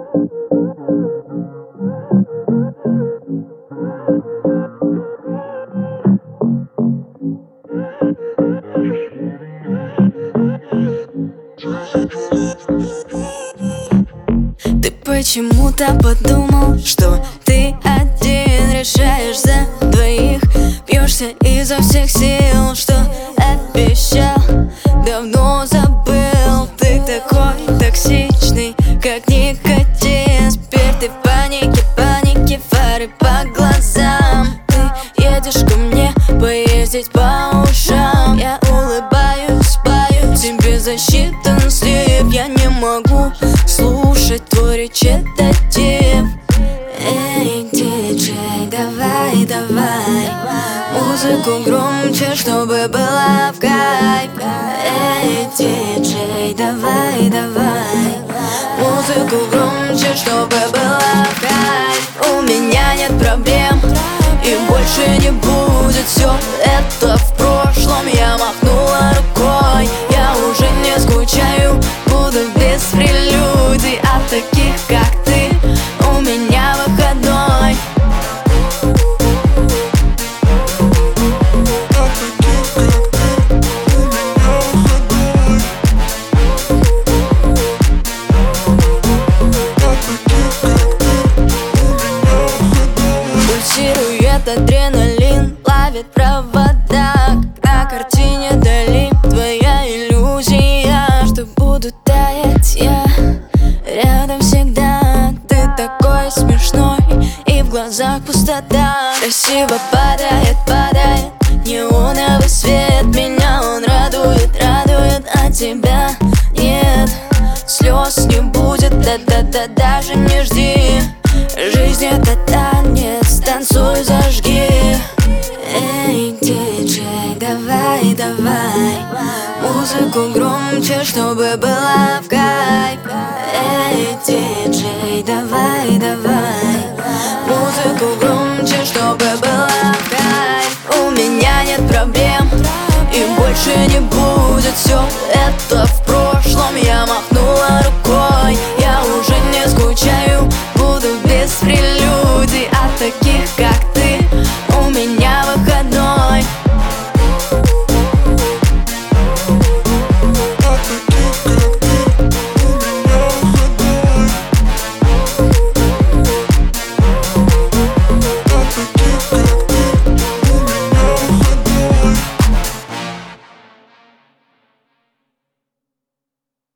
Ты почему-то подумал, что ты один решаешь за двоих. Бьешься изо всех сил, что обещал, давно забыл. Ты такой токсичный, как никотин. Теперь ты в панике, панике, фары по глазам. Ты едешь ко мне поездить по ушам. Я улыбаюсь, пою тебе засчитан слив. Я не могу слушать твой речитатив. Эй, диджей, давай, давай музыку громче, чтобы была в кайф. Эй, диджей, давай, давай музыку громче, чтобы была в кайф. У меня нет проблем и больше не будет. Все это в прошлом, я махнула рукой. Я уже не скучаю, буду без прелюдий от таких, как ты. У меня выходной. Пульсирует адреналин, ловит провода. На картине Дали твоя иллюзия, что буду таять я рядом всегда. Ты такой смешной, и в глазах пустота. Красиво падает, падает неоновый свет. Меня он радует, радует, а тебя нет. Слез не будет, да-да-да, даже не жди. Жизнь это танец, танцуй, зажги. Эй, диджей, давай, давай музыку громче, чтобы была в кайф. Эй, диджей, давай, давай музыку громче, чтобы была в кайф. У меня нет проблем и больше не будет. Все